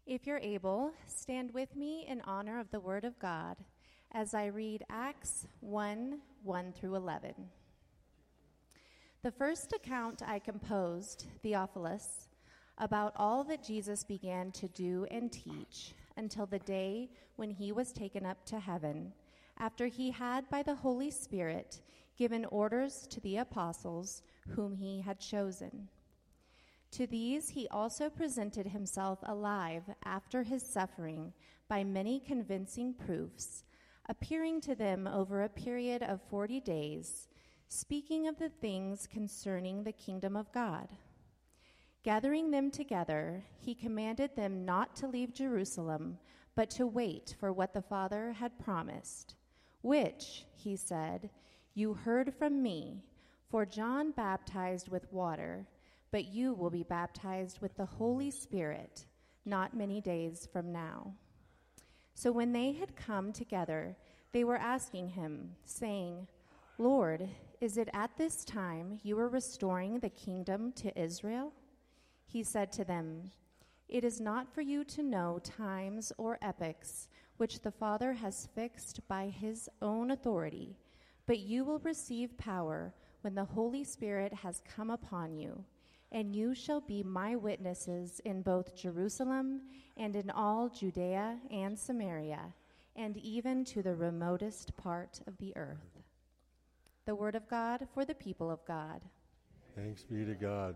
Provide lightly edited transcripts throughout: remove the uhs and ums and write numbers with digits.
If you're able, stand with me in honor of the Word of God as I read Acts 1 through 11. The first account I composed, Theophilus, about all that Jesus began to do and teach until the day when he was taken up to heaven, after he had by the Holy Spirit given orders to the apostles whom he had chosen. To these he also presented himself alive after his suffering by many convincing proofs, appearing to them over a period of 40 days, speaking of the things concerning the kingdom of God. Gathering them together, he commanded them not to leave Jerusalem, but to wait for what the Father had promised, which, he said, you heard from me, for John baptized with water, but you will be baptized with the Holy Spirit not many days from now. So when they had come together, they were asking him, saying, Lord, is it at this time you are restoring the kingdom to Israel? He said to them, It is not for you to know times or epochs which the Father has fixed by his own authority, but you will receive power when the Holy Spirit has come upon you, and you shall be my witnesses in both Jerusalem and in all Judea and Samaria, and even to the remotest part of the earth. The word of God for the people of God. Thanks be to God.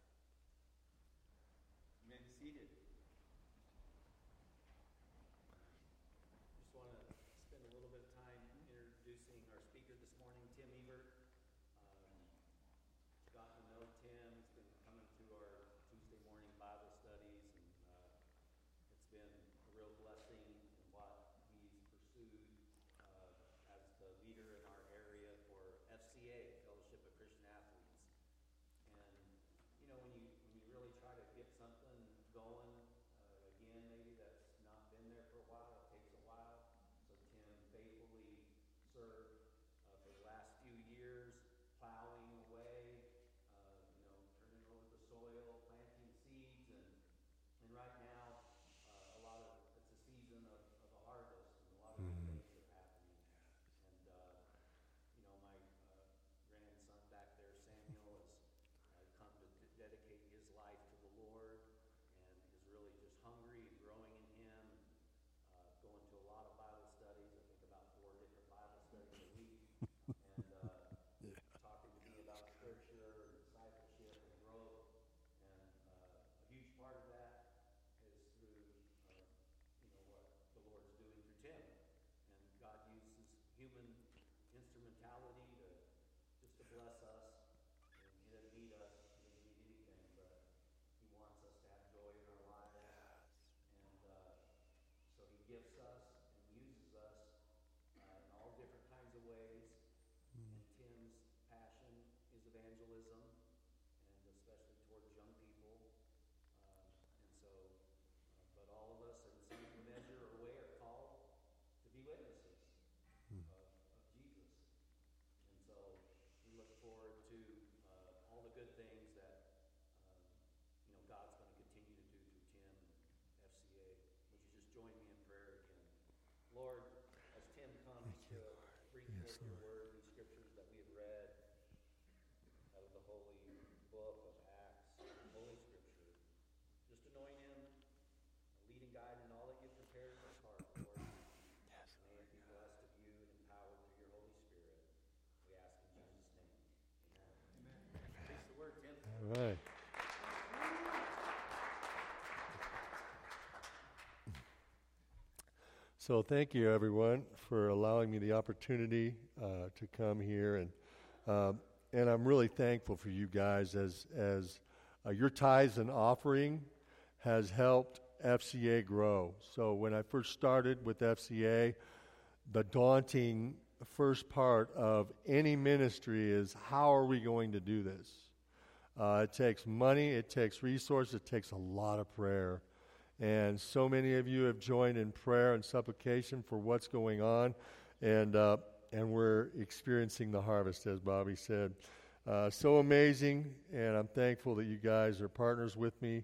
You may be seated. Just want to spend a little bit of time introducing our speaker this morning, Tim Evert. Gotten to know Tim. He's been coming to our Tuesday morning Bible studies, and it's been a real blessing in what he's pursued as the leader in our area for FCA, Fellowship of Christian Athletes. And you know, when you really try to get something going, again, maybe that's not been there for a while, it takes a while. So Tim faithfully served for the last few years, plowing away, turning over the soil, planting seeds, and right now, it's a season of a harvest, and a lot of good things are happening. And my grandson back there, Samuel, has come to dedicate his life to the Lord, and is really just hungry and growing in him, going to a lot of Bible studies. I think about 4 different Bible studies a week, and talking to me about Scripture and discipleship and growth. And a huge part of that is through, what the Lord's doing through Tim. And God uses human instrumentality just to bless us. And he doesn't need us, he doesn't need anything, but he wants us to have joy in our lives. And so he gifts us and uses us in all different kinds of ways. And Tim's passion is evangelism, and especially towards young people. But all of us, in some measure or way, are called to be witnesses of Jesus. And so we look forward to all the good things that God's going to continue to do through Tim and FCA. Would you just join me in prayer again? Lord, as Tim comes to bring forth your word and scriptures that we have read out of the holy book of Acts, Holy Scripture, just anoint him, lead and guide in all that you've prepared in his heart, Lord. May it be blessed of you and empowered through your Holy Spirit. We ask in Jesus' name. Amen. Preach the word, Tim. All right. So thank you, everyone, for allowing me the opportunity to come here, and I'm really thankful for you guys as your tithes and offering has helped FCA grow. So when I first started with FCA, the daunting first part of any ministry is, how are we going to do this? It takes money, it takes resources, it takes a lot of prayer. And so many of you have joined in prayer and supplication for what's going on, and we're experiencing the harvest, as Bobby said. So amazing, and I'm thankful that you guys are partners with me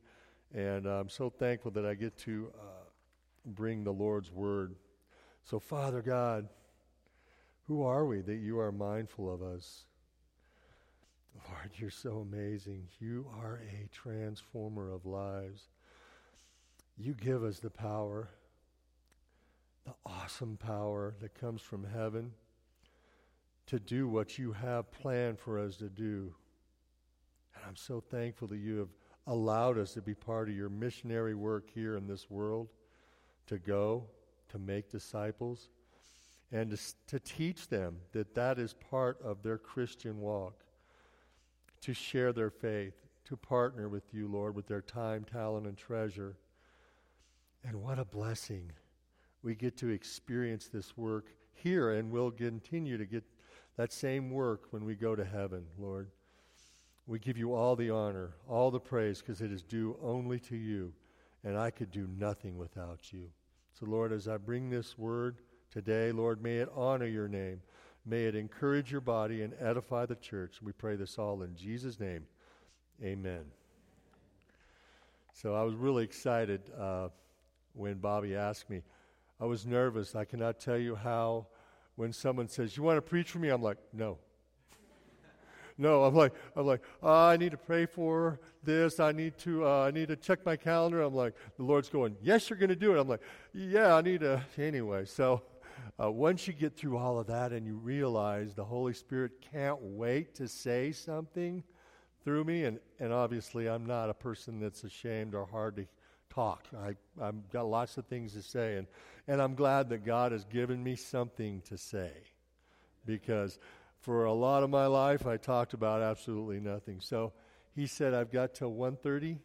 And I'm so thankful that I get to bring the Lord's word. So, Father God, who are we that you are mindful of us? Lord, you're so amazing. You are a transformer of lives. You give us the power, the awesome power that comes from heaven to do what you have planned for us to do. And I'm so thankful that you have allowed us to be part of your missionary work here in this world, to go, to make disciples, and to teach them that that is part of their Christian walk, to share their faith, to partner with you, Lord, with their time, talent, and treasure. And what a blessing. We get to experience this work here, and we'll continue to get that same work when we go to heaven, Lord. We give you all the honor, all the praise, because it is due only to you, and I could do nothing without you. So, Lord, as I bring this word today, Lord, may it honor your name. May it encourage your body and edify the church. We pray this all in Jesus' name. Amen. So I was really excited when Bobby asked me. I was nervous. I cannot tell you how when someone says, "You want to preach for me?" I'm like, "No." No, I'm like, I need to pray for this. I need to check my calendar. I'm like, the Lord's going, "Yes, you're going to do it." I'm like, "Yeah, I need to." Anyway, so once you get through all of that and you realize the Holy Spirit can't wait to say something through me, and obviously I'm not a person that's ashamed or hard to talk. I've got lots of things to say, and I'm glad that God has given me something to say, because for a lot of my life, I talked about absolutely nothing. So he said, "I've got till 1:30."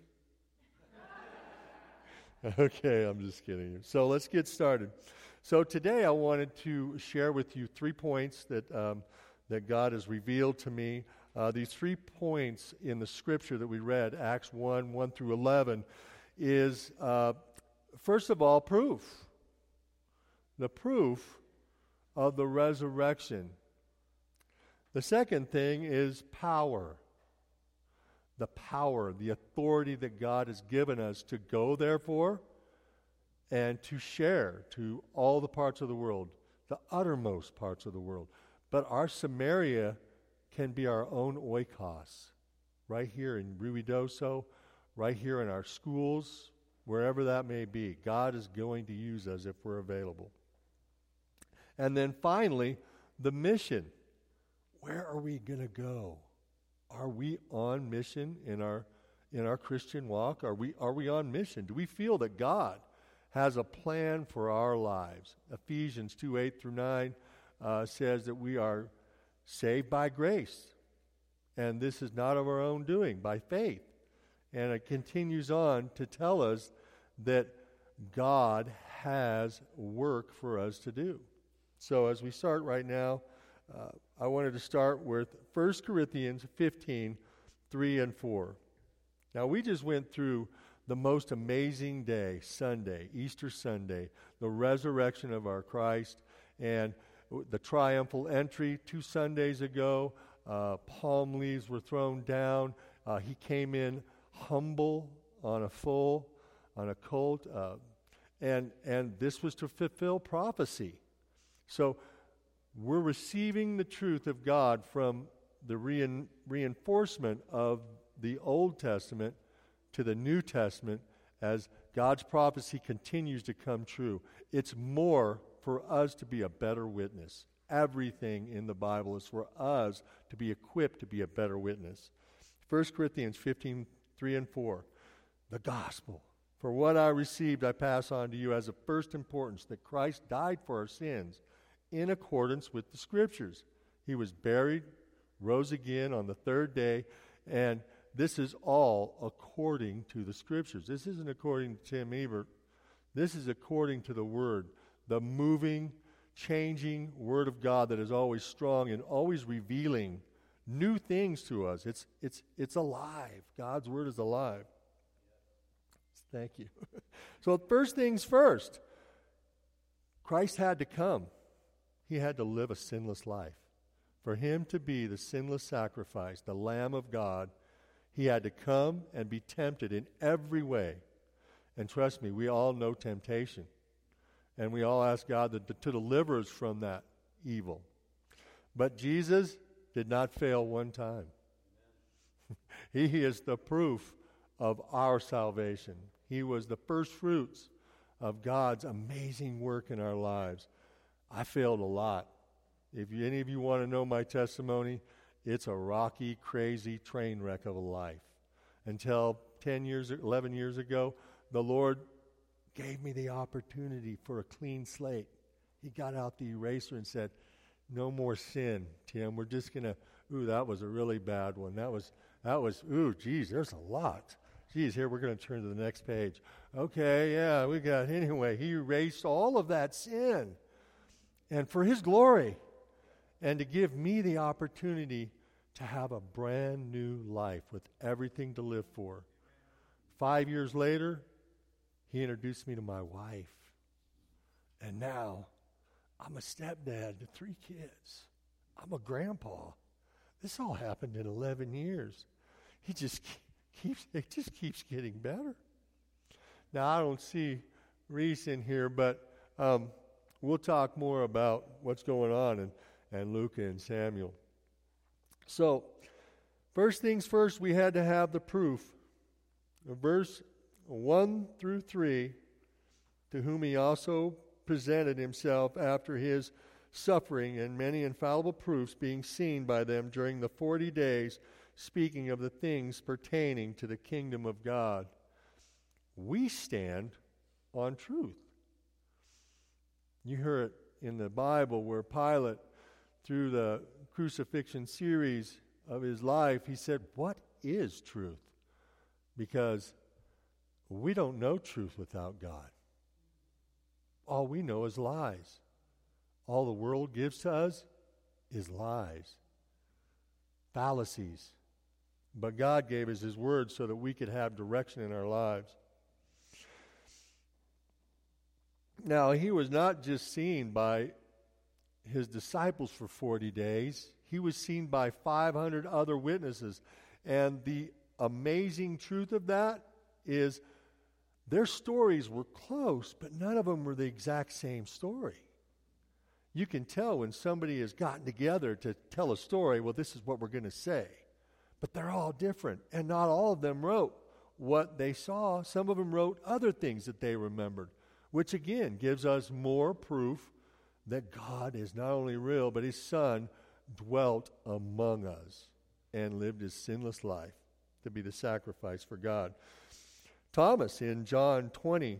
Okay, I'm just kidding you. So let's get started. So today I wanted to share with you 3 points that God has revealed to me. These 3 points in the scripture that we read, Acts 1 through 11, is, first of all, proof. The proof of the resurrection. The second thing is power. The power, the authority that God has given us to go, therefore, and to share to all the parts of the world, the uttermost parts of the world. But our Samaria can be our own oikos, right here in Ruidoso, right here in our schools, wherever that may be. God is going to use us if we're available. And then finally, the mission. Where are we going to go? Are we on mission in our Christian walk? Are we on mission? Do we feel that God has a plan for our lives? Ephesians 2:8-9 says that we are saved by grace, and this is not of our own doing, by faith. And it continues on to tell us that God has work for us to do. So as we start right now, I wanted to start with 1 Corinthians 15:3-4. Now, we just went through the most amazing day, Sunday, Easter Sunday, the resurrection of our Christ, and the triumphal entry 2 Sundays ago. Palm leaves were thrown down. He came in humble on a colt, and this was to fulfill prophecy. So we're receiving the truth of God from the reinforcement of the Old Testament to the New Testament as God's prophecy continues to come true. It's more for us to be a better witness. Everything in the Bible is for us to be equipped to be a better witness. 1 Corinthians 15:3-4, the gospel. For what I received I pass on to you as of first importance, that Christ died for our sins in accordance with the Scriptures. He was buried, rose again on the 3rd day, and this is all according to the Scriptures. This isn't according to Tim Ebert. This is according to the Word, the moving, changing Word of God that is always strong and always revealing new things to us. It's alive. God's Word is alive. Thank you. So first things first, Christ had to come. He had to live a sinless life. For him to be the sinless sacrifice, the Lamb of God, He had to come and be tempted in every way. And trust me, we all know temptation. And we all ask God to deliver us from that evil. But Jesus did not fail one time. He is the proof of our salvation. He was the first fruits of God's amazing work in our lives. I failed a lot. If any of you want to know my testimony, it's a rocky, crazy train wreck of a life. Until 11 years ago, the Lord gave me the opportunity for a clean slate. He got out the eraser and said, no more sin, Tim. We're just going to, that was a really bad one. That was, geez, there's a lot. Geez, here we're going to turn to the next page. Okay, yeah, anyway, he erased all of that sin. And for his glory. And to give me the opportunity to have a brand new life with everything to live for. 5 years later, he introduced me to my wife. And now, I'm a stepdad to 3 kids. I'm a grandpa. This all happened in 11 years. It just keeps getting better. Now, I don't see Reese in here, but we'll talk more about what's going on and Luca and Samuel. So, first things first, we had to have the proof. Verse 1 through 3, to whom he also presented himself after his suffering, and many infallible proofs being seen by them during the 40 days, speaking of the things pertaining to the kingdom of God. We stand on truth. You hear it in the Bible where Pilate, through the crucifixion series of his life, he said, what is truth? Because we don't know truth without God. All we know is lies. All the world gives to us is lies, fallacies. But God gave us his word so that we could have direction in our lives. Now, he was not just seen by his disciples for 40 days. He was seen by 500 other witnesses. And the amazing truth of that is their stories were close, but none of them were the exact same story. You can tell when somebody has gotten together to tell a story, well, this is what we're going to say. But they're all different, and not all of them wrote what they saw. Some of them wrote other things that they remembered, which again gives us more proof that God is not only real, but his Son dwelt among us and lived his sinless life to be the sacrifice for God. Thomas in John 20,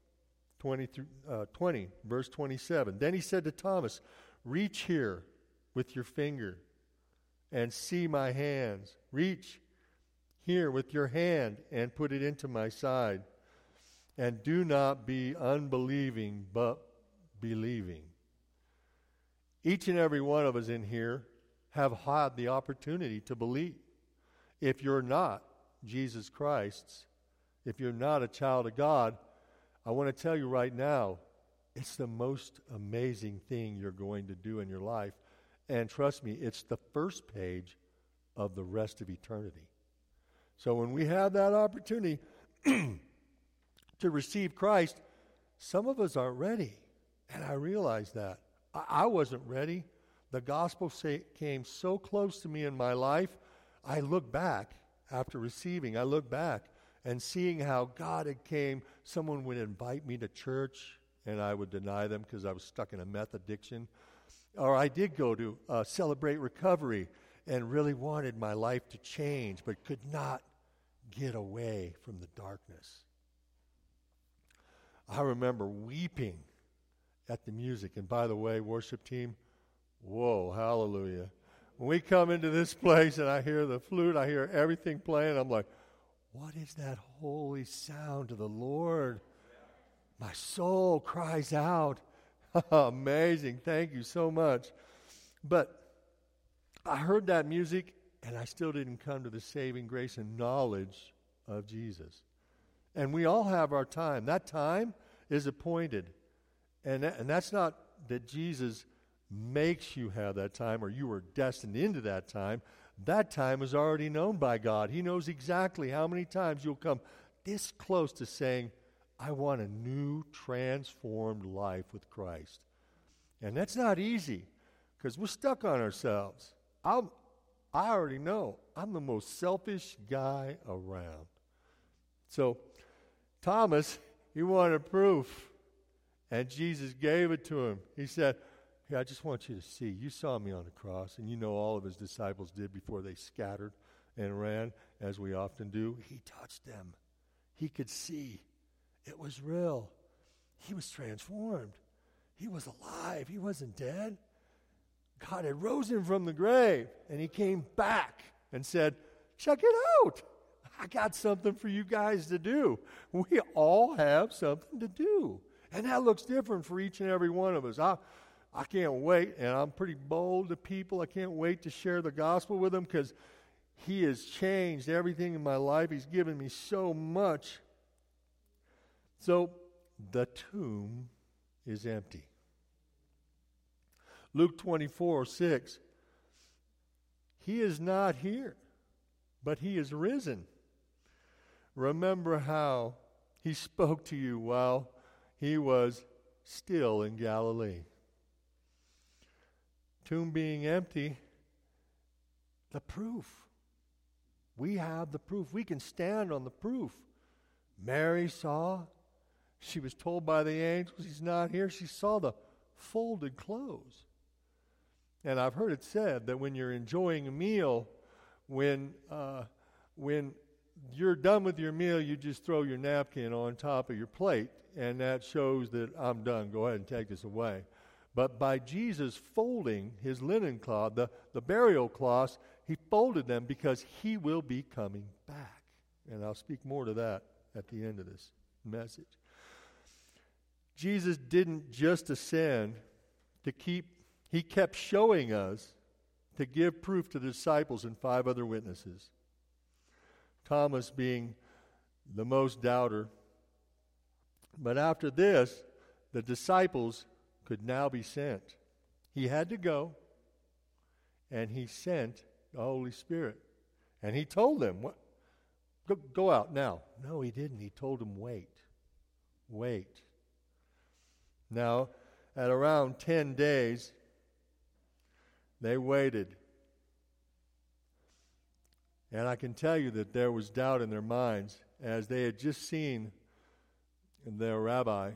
verse 27. Then he said to Thomas, reach here with your finger and see my hands. Reach here with your hand and put it into my side. And do not be unbelieving, but believing. Each and every one of us in here have had the opportunity to believe. If you're not Jesus Christ's, if you're not a child of God, I want to tell you right now, it's the most amazing thing you're going to do in your life. And trust me, it's the first page of the rest of eternity. So when we have that opportunity to receive Christ, some of us aren't ready. And I realize that. I wasn't ready. The gospel came so close to me in my life. I look back after receiving. I look back and seeing how God had came. Someone would invite me to church, and I would deny them because I was stuck in a meth addiction. Or I did go to Celebrate Recovery and really wanted my life to change, but could not get away from the darkness. I remember weeping at the music. And by the way, worship team, whoa, hallelujah. When we come into this place and I hear the flute, I hear everything playing, I'm like, what is that holy sound to the Lord? My soul cries out. Amazing. Thank you so much. But I heard that music, and I still didn't come to the saving grace and knowledge of Jesus. And we all have our time. That time is appointed. And that's not that Jesus makes you have that time or you are destined into that time. That time is already known by God. He knows exactly how many times you'll come this close to saying, I want a new, transformed life with Christ. And that's not easy, because we're stuck on ourselves. I already know I'm the most selfish guy around. So Thomas, he wanted proof, and Jesus gave it to him. He said, hey, I just want you to see. You saw me on the cross, and you know all of his disciples did before they scattered and ran, as we often do. He touched them. He could see. It was real. He was transformed. He was alive. He wasn't dead. God had rose him from the grave, and he came back and said, check it out. I got something for you guys to do. We all have something to do. And that looks different for each and every one of us. I can't wait, and I'm pretty bold to people. I can't wait to share the gospel with them, because he has changed everything in my life. He's given me so much. So the tomb is empty. Luke 24:6. He is not here, but he is risen. Remember how he spoke to you while he was still in Galilee. Tomb being empty, the proof. We have the proof. We can stand on the proof. Mary saw. She was told by the angels he's not here. She saw the folded clothes. And I've heard it said that when you're enjoying a meal, when you're done with your meal, you just throw your napkin on top of your plate, and that shows that I'm done. Go ahead and take this away. But by Jesus folding his linen cloth, the burial cloths, he folded them because he will be coming back. And I'll speak more to that at the end of this message. Jesus didn't just ascend he kept showing us to give proof to the disciples and 5 other witnesses. Thomas being the most doubter. But after this, the disciples could now be sent. He had to go, and he sent the Holy Spirit. And he told them, go out now. No, he didn't. He told them, wait. Now, at around 10 days, they waited. And I can tell you that there was doubt in their minds as they had just seen their rabbi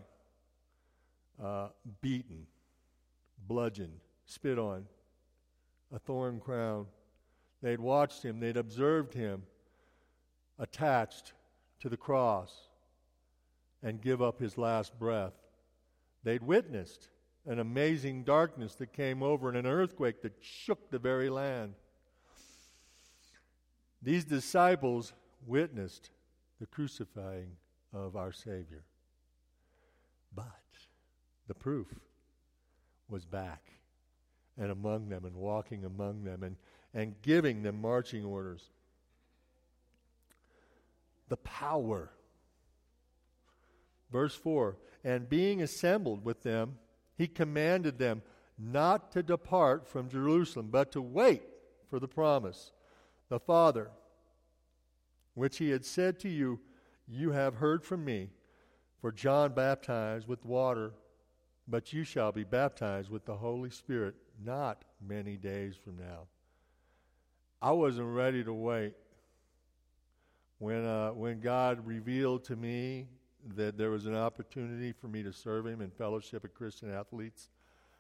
beaten, bludgeoned, spit on, a thorn crown. They'd watched him, they'd observed him attached to the cross and give up his last breath. They'd witnessed an amazing darkness that came over and an earthquake that shook the very land. These disciples witnessed the crucifying of our Savior. But the proof was back and among them and walking among them and giving them marching orders. The power. Verse 4, and being assembled with them, he commanded them not to depart from Jerusalem, but to wait for the promise. The Father, which he had said to you, you have heard from me. For John baptized with water, but you shall be baptized with the Holy Spirit not many days from now. I wasn't ready to wait. When God revealed to me that there was an opportunity for me to serve him in Fellowship of Christian Athletes,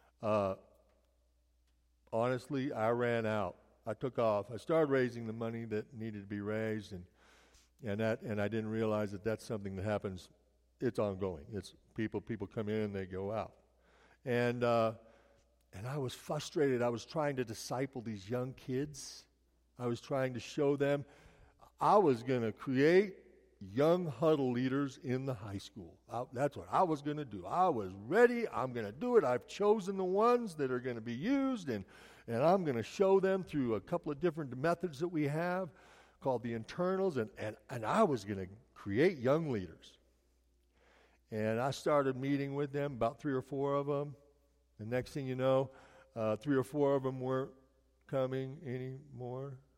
honestly, I ran out. I took off. I started raising the money that needed to be raised, and I didn't realize that that's something that happens. It's ongoing. It's people come in and they go out, and I was frustrated. I was trying to disciple these young kids. I was trying to show them I was going to create young huddle leaders in the high school. That's what I was going to do. I was ready. I'm going to do it. I've chosen the ones that are going to be used, and I'm going to show them through a couple of different methods that we have called the internals, and I was going to create young leaders. And I started meeting with them, about 3 or 4 of them. The next thing you know, 3 or 4 of them weren't coming anymore.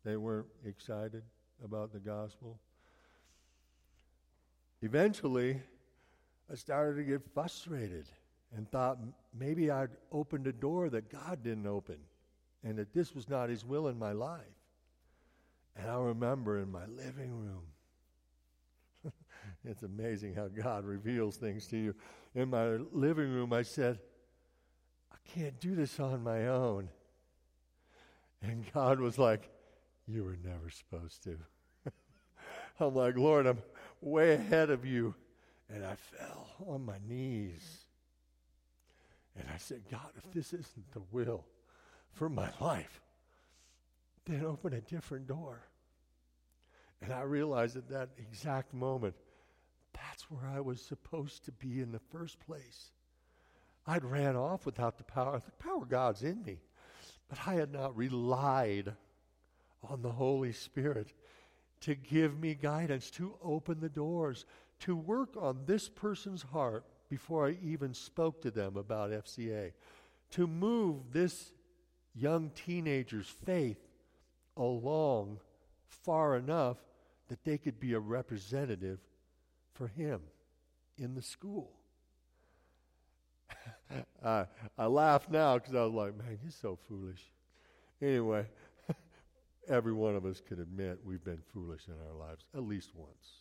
They weren't excited about the gospel. Eventually, I started to get frustrated and thought maybe I'd opened a door that God didn't open and that this was not His will in my life. And I remember in my living room, it's amazing how God reveals things to you. In my living room, I said, I can't do this on my own. And God was like, you were never supposed to. I'm like, Lord, I'm way ahead of you. And I fell on my knees. And I said, God, if this isn't the will for my life, then open a different door. And I realized at that exact moment, that's where I was supposed to be in the first place. I'd ran off without the power. The power of God's in me. But I had not relied on the Holy Spirit to give me guidance, to open the doors, to work on this person's heart before I even spoke to them about FCA, to move this young teenager's faith along far enough that they could be a representative for him in the school. I laugh now because I was like, man, you're so foolish. Anyway, every one of us could admit we've been foolish in our lives at least once.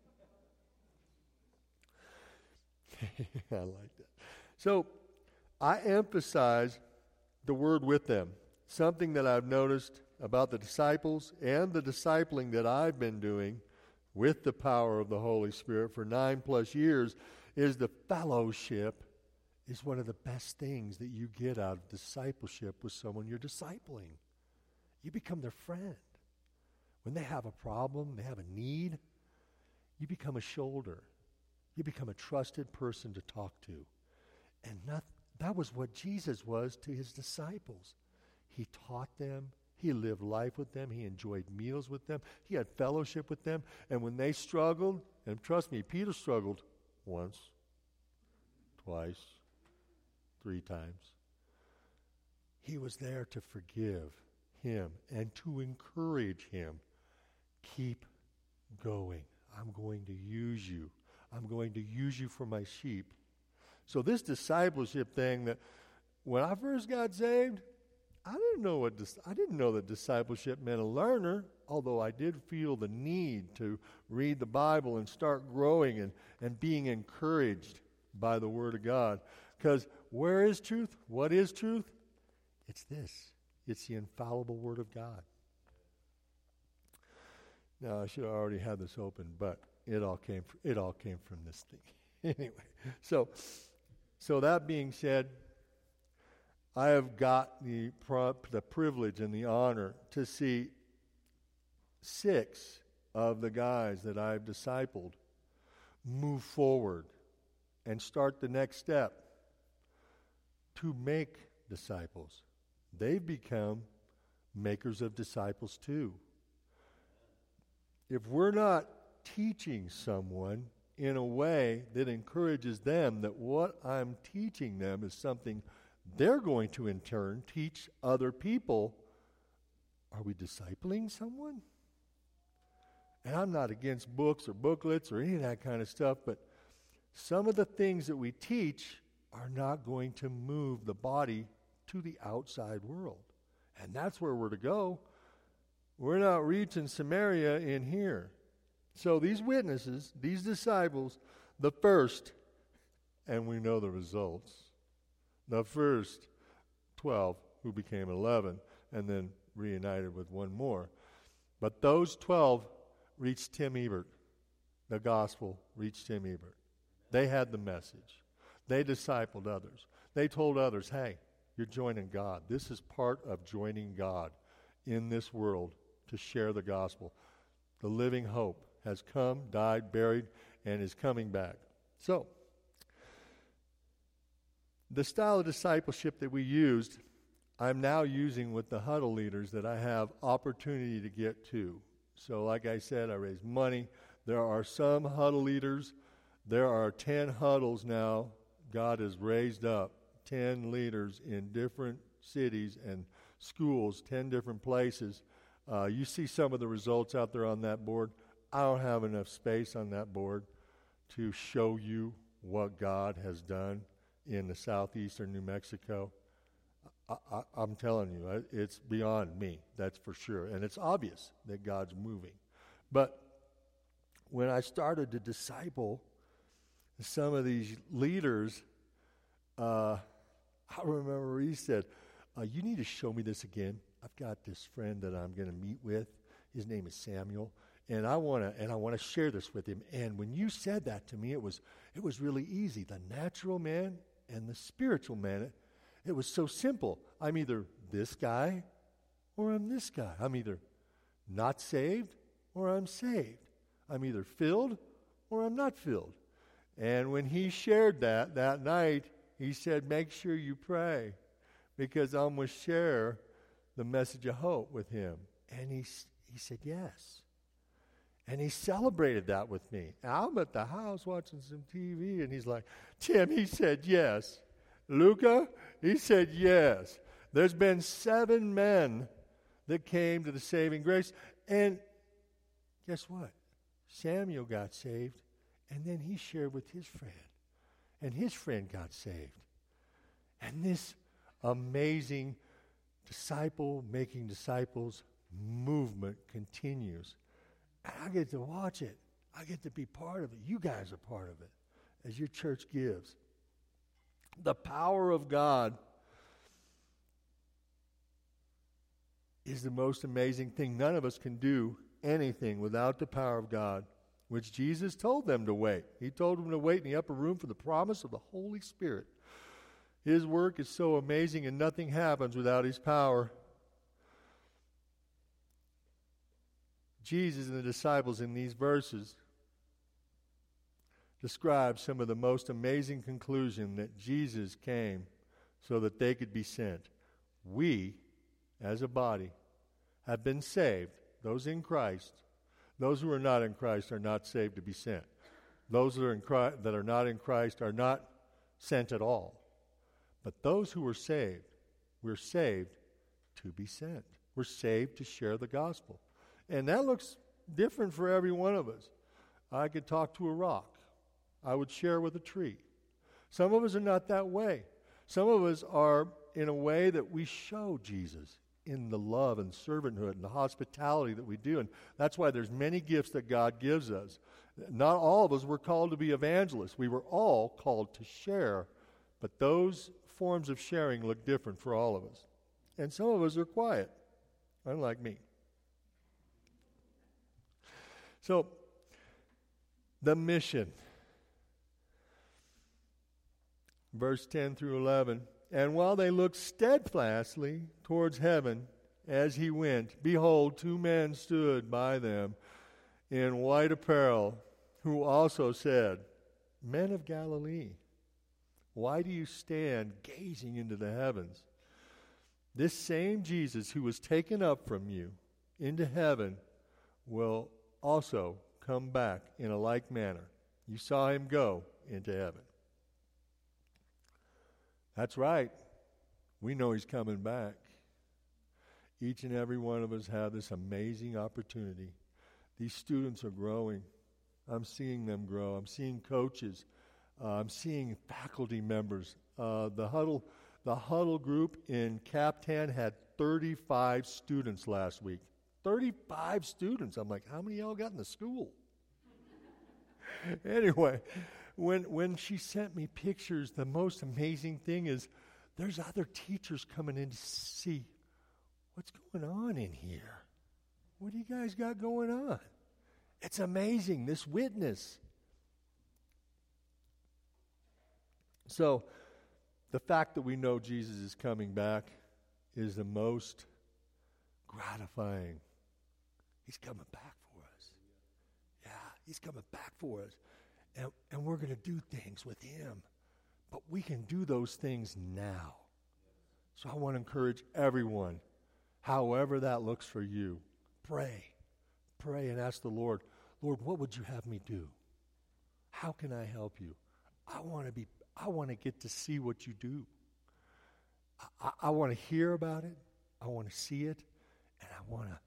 I like that. So I emphasize the word with them. Something that I've noticed about the disciples and the discipling that I've been doing with the power of the Holy Spirit for 9+ years is the fellowship is one of the best things that you get out of discipleship with someone you're discipling. You become their friend. When they have a problem, they have a need, you become a shoulder. You become a trusted person to talk to. And that was what Jesus was to his disciples. He taught them. He lived life with them. He enjoyed meals with them. He had fellowship with them. And when they struggled, and trust me, Peter struggled once, twice, 3 times. He was there to forgive him and to encourage him. Keep going. I'm going to use you. I'm going to use you for my sheep. So this discipleship thing, that when I first got saved, I didn't know that discipleship meant a learner, although I did feel the need to read the Bible and start growing and being encouraged by the Word of God. Because where is truth? What is truth? It's this. It's the infallible Word of God. Now, I should have already had this open, but it all came from this thing. Anyway, so that being said, I have got the privilege and the honor to see 6 of the guys that I've discipled move forward and start the next step to make disciples. They've become makers of disciples too. If we're not teaching someone in a way that encourages them that what I'm teaching them is something they're going to in turn teach other people, are we discipling someone? And I'm not against books or booklets or any of that kind of stuff, but some of the things that we teach are not going to move the body to the outside world. And that's where we're to go. We're not reaching Samaria in here. So these witnesses, these disciples, the first, and we know the results, the first 12 who became 11 and then reunited with one more. But those 12 reached Tim Ebert. The gospel reached Tim Ebert. They had the message. They discipled others. They told others, hey, you're joining God. This is part of joining God in this world to share the gospel. The living hope has come, died, buried, and is coming back. So, the style of discipleship that we used, I'm now using with the huddle leaders that I have opportunity to get to. So like I said, I raise money. There are some huddle leaders. There are 10 huddles now. God has raised up 10 leaders in different cities and schools, 10 different places You see some of the results out there on that board. I don't have enough space on that board to show you what God has done in the southeastern New Mexico. I'm telling you, it's beyond me, that's for sure. And it's obvious that God's moving. But when I started to disciple some of these leaders, I remember he said, you need to show me this again. I've got this friend that I'm going to meet with. His name is Samuel, and I want to share this with him. And when you said that to me, it was really easy. The natural man and the spiritual man. It was so simple. I'm either this guy or I'm this guy. I'm either not saved or I'm saved. I'm either filled or I'm not filled. And when he shared that night, he said, make sure you pray because I'm going to share the message of hope with him. And he said, yes. And he celebrated that with me. I'm at the house watching some TV, and he's like, Tim, he said yes. Luca, he said yes. There's been 7 men that came to the saving grace. And guess what? Samuel got saved, and then he shared with his friend. And his friend got saved. And this amazing disciple-making disciples movement continues. And I get to watch it. I get to be part of it. You guys are part of it as your church gives. The power of God is the most amazing thing. None of us can do anything without the power of God, which Jesus told them to wait. He told them to wait in the upper room for the promise of the Holy Spirit. His work is so amazing, and nothing happens without his power. Jesus and the disciples in these verses describe some of the most amazing conclusion that Jesus came so that they could be sent. We, as a body, have been saved. Those in Christ. Those who are not in Christ are not saved to be sent. Those that are not in Christ are not sent at all. But those who are saved, we're saved to be sent. We're saved to share the gospel. And that looks different for every one of us. I could talk to a rock. I would share with a tree. Some of us are not that way. Some of us are in a way that we show Jesus in the love and servanthood and the hospitality that we do. And that's why there's many gifts that God gives us. Not all of us were called to be evangelists. We were all called to share. But those forms of sharing look different for all of us. And some of us are quiet, unlike me. So, the mission. Verse 10 through 11. And while they looked steadfastly towards heaven as he went, behold, 2 men stood by them in white apparel, who also said, Men of Galilee, why do you stand gazing into the heavens? This same Jesus who was taken up from you into heaven will also come back in a like manner. You saw him go into heaven. That's right. We know he's coming back. Each and every one of us have this amazing opportunity. These students are growing. I'm seeing them grow. I'm seeing coaches. I'm seeing faculty members. The huddle group in Captan had 35 students last week. 35 students. I'm like, how many of y'all got in the school? Anyway, when she sent me pictures, the most amazing thing is there's other teachers coming in to see what's going on in here. What do you guys got going on? It's amazing, this witness. So, the fact that we know Jesus is coming back is the most gratifying. He's coming back for us. Yeah, he's coming back for us. And we're going to do things with him. But we can do those things now. So I want to encourage everyone, however that looks for you, pray. Pray and ask the Lord, Lord, what would you have me do? How can I help you? I want to get to see what you do. I want to hear about it. I want to see it. And I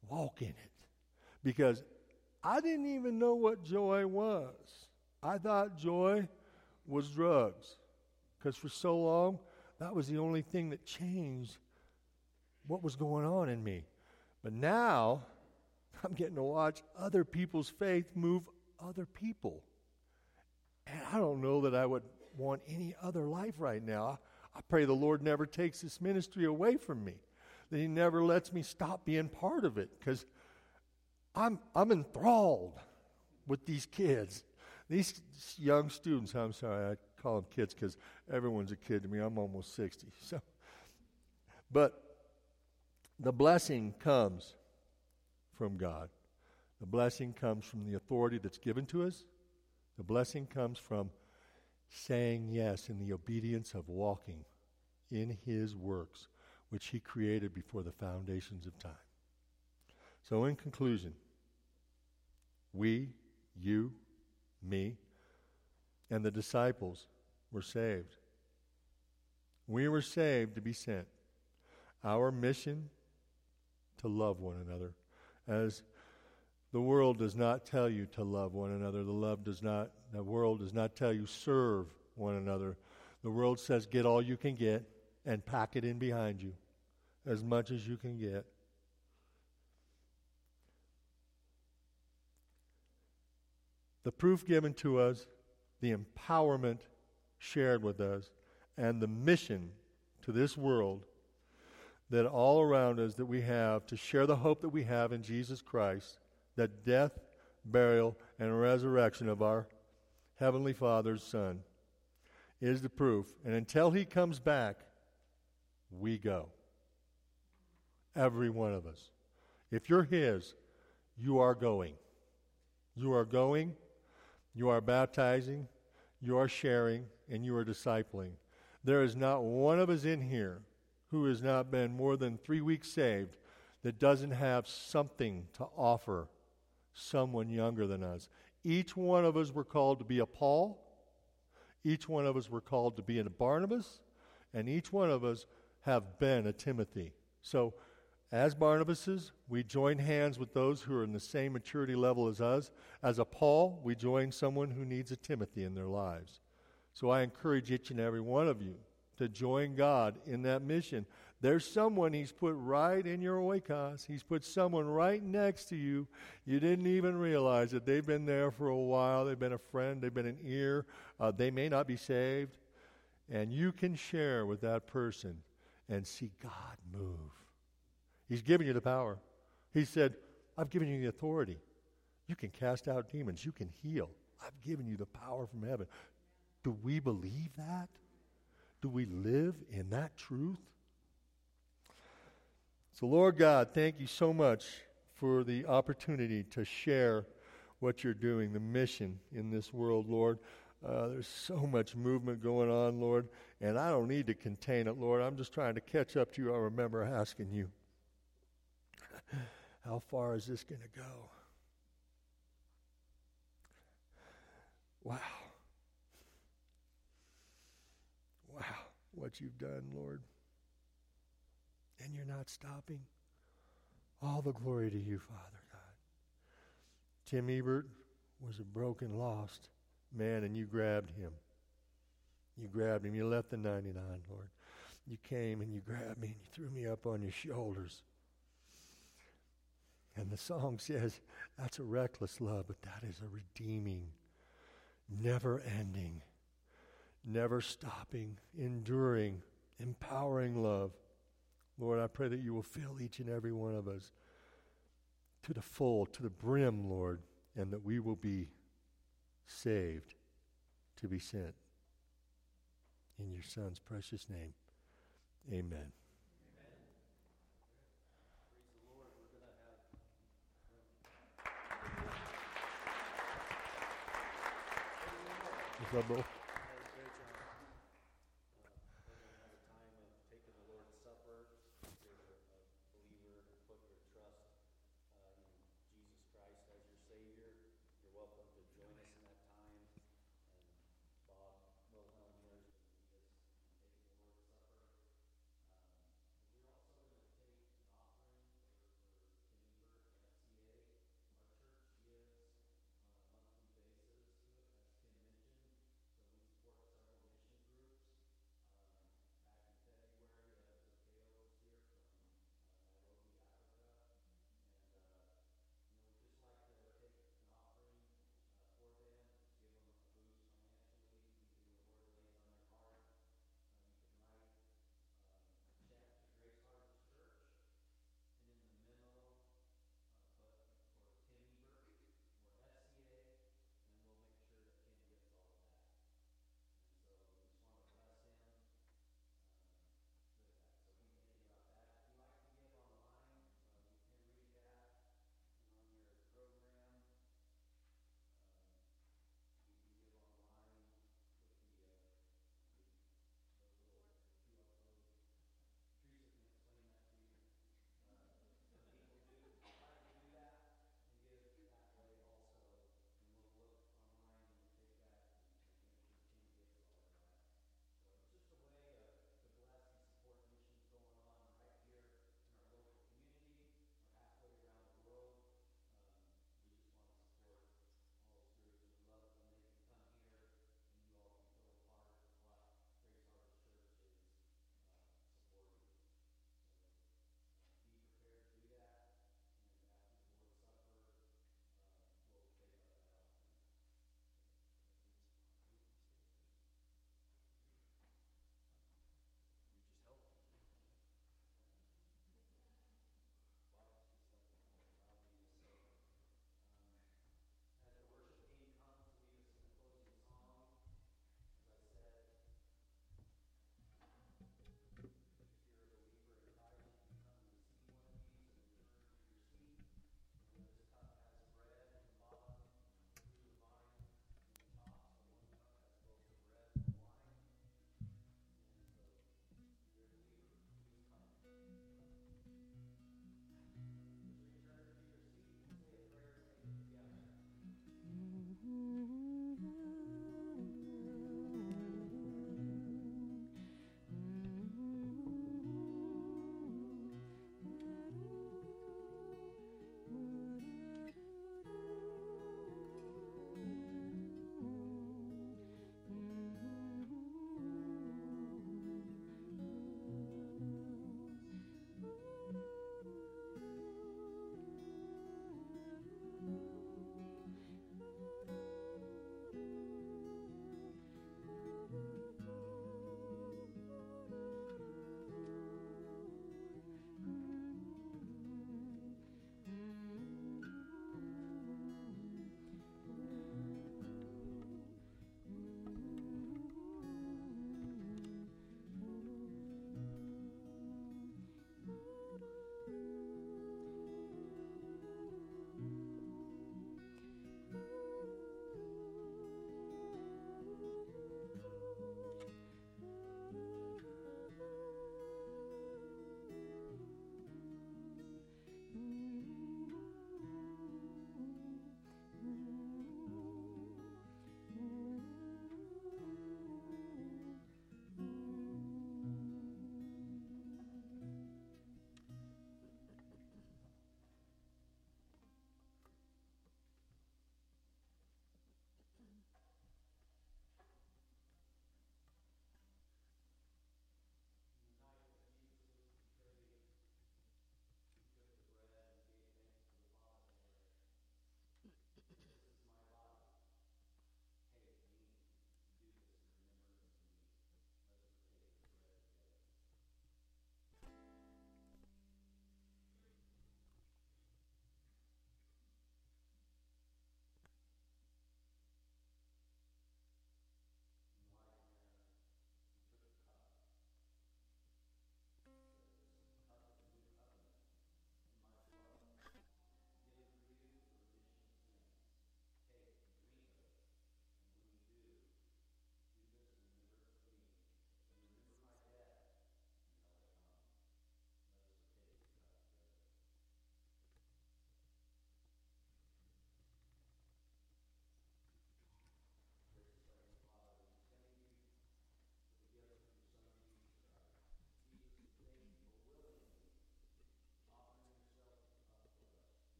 walk in it. Because I didn't even know what joy was. I thought joy was drugs. Because for so long, that was the only thing that changed what was going on in me. But now, I'm getting to watch other people's faith move other people. And I don't know that I would want any other life right now. I pray the Lord never takes this ministry away from me, that He never lets me stop being part of it, because I'm enthralled with these kids, these young students. I'm sorry, I call them kids because everyone's a kid to me. I'm almost 60. But the blessing comes from God. The blessing comes from the authority that's given to us. The blessing comes from saying yes in the obedience of walking in His works, which He created before the foundations of time. So in conclusion, we, you, me, and the disciples were saved. We were saved to be sent. Our mission, to love one another. As the world does not tell you to love one another. The world does not tell you serve one another. The world says get all you can get and pack it in behind you, as much as you can get. The proof given to us, the empowerment shared with us, and the mission to this world that all around us that we have to share the hope that we have in Jesus Christ, that death, burial, and resurrection of our Heavenly Father's Son is the proof. And until He comes back, we go. Every one of us. If you're His, you are going. You are going, you are baptizing, you are sharing, and you are discipling. There is not one of us in here who has not been more than 3 weeks saved that doesn't have something to offer someone younger than us. Each one of us were called to be a Paul. Each one of us were called to be a Barnabas. And each one of us have been a Timothy. So as Barnabases, we join hands with those who are in the same maturity level as us. As a Paul, we join someone who needs a Timothy in their lives. So I encourage each and every one of you to join God in that mission. There's someone He's put right in your oikos. He's put someone right next to you. You didn't even realize that they've been there for a while. They've been a friend. They've been an ear. They may not be saved. And you can share with that person and see God move. He's given you the power. He said, I've given you the authority. You can cast out demons. You can heal. I've given you the power from heaven. Do we believe that? Do we live in that truth? So, Lord God, thank you so much for the opportunity to share what you're doing, the mission in this world, Lord. There's so much movement going on, Lord, and I don't need to contain it, Lord. I'm just trying to catch up to you. I remember asking you, how far is this going to go? Wow. Wow, what you've done, Lord. And you're not stopping. All the glory to you, Father God. Tim Ebert was a broken, lost man, and you grabbed him. You grabbed him. You left the 99, Lord. You came and you grabbed me and you threw me up on your shoulders. And the song says, that's a reckless love, but that is a redeeming, never-ending, never stopping, enduring, empowering love. Lord, I pray that you will fill each and every one of us to the full, to the brim, Lord, and that we will be saved to be sent. In your Son's precious name, amen. What's up, bro?